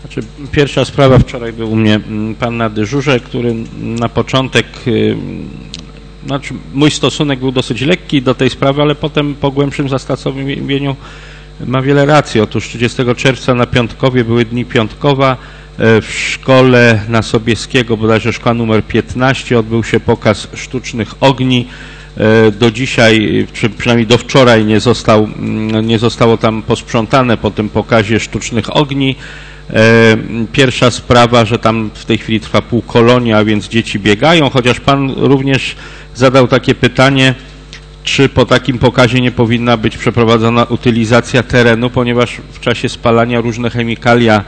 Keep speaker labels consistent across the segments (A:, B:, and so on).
A: Znaczy, pierwsza sprawa, wczoraj był u mnie pan na dyżurze, który na początek, znaczy mój stosunek był dosyć lekki do tej sprawy, ale potem po głębszym zastanowieniu ma wiele racji. Otóż 30 czerwca na Piątkowie były dni Piątkowa. W szkole na Sobieskiego, bodajże szkoła numer 15, odbył się pokaz sztucznych ogni. Do dzisiaj, czy przynajmniej do wczoraj nie zostało tam posprzątane po tym pokazie sztucznych ogni. Pierwsza sprawa, że tam w tej chwili trwa półkolonia, a więc dzieci biegają, chociaż pan również zadał takie pytanie, czy po takim pokazie nie powinna być przeprowadzona utylizacja terenu, ponieważ w czasie spalania różne chemikalia,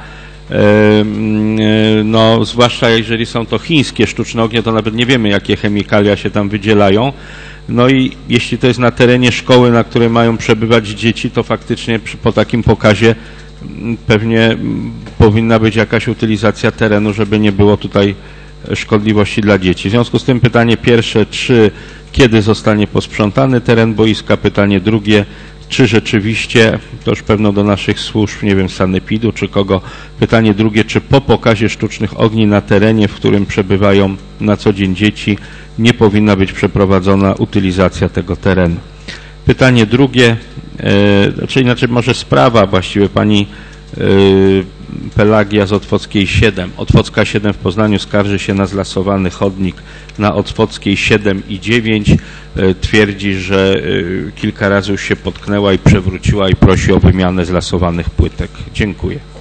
A: no zwłaszcza jeżeli są to chińskie sztuczne ognie, to nawet nie wiemy, jakie chemikalia się tam wydzielają. No i jeśli to jest na terenie szkoły, na której mają przebywać dzieci, to faktycznie po takim pokazie pewnie powinna być jakaś utylizacja terenu, żeby nie było tutaj szkodliwości dla dzieci. W związku z tym pytanie pierwsze, kiedy zostanie posprzątany teren boiska? Pytanie drugie, czy rzeczywiście, to już pewno do naszych służb, nie wiem, sanepidu czy kogo, pytanie drugie, czy po pokazie sztucznych ogni na terenie, w którym przebywają na co dzień dzieci, nie powinna być przeprowadzona utylizacja tego terenu. Pytanie drugie, czy inaczej może sprawa właściwie pani Pelagia z Otwockiej 7. Otwocka 7 w Poznaniu skarży się na zlasowany chodnik na Otwockiej 7 i 9. Twierdzi, że kilka razy już się potknęła i przewróciła i prosi o wymianę zlasowanych płytek. Dziękuję.